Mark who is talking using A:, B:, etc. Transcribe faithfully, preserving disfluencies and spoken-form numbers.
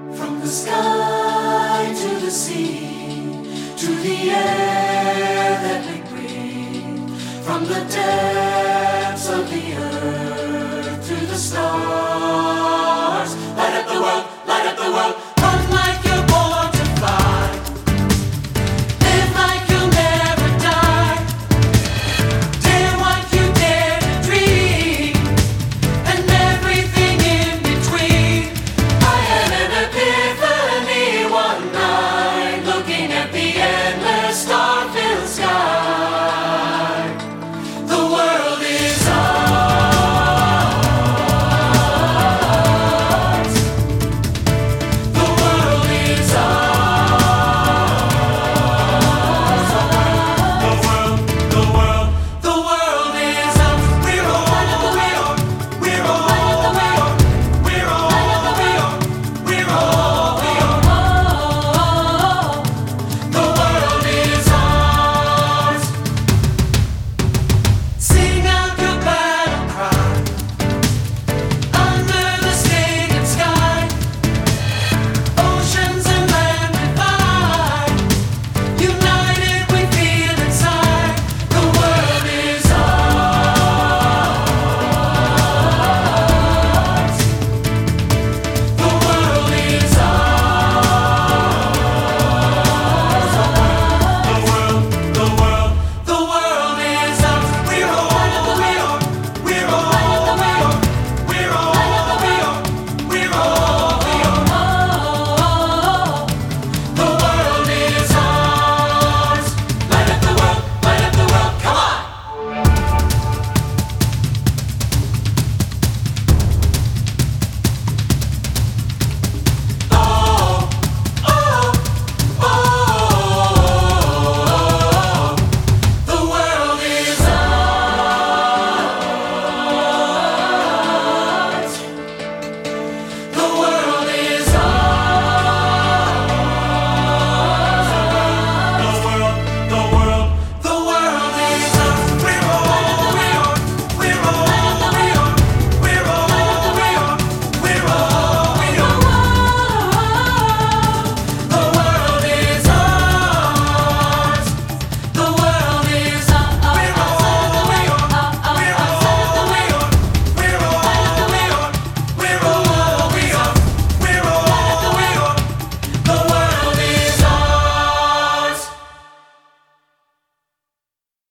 A: From the sky to the sea, to the air that we breathe, from the depths of the earth to the stars, light up the world, light up the world.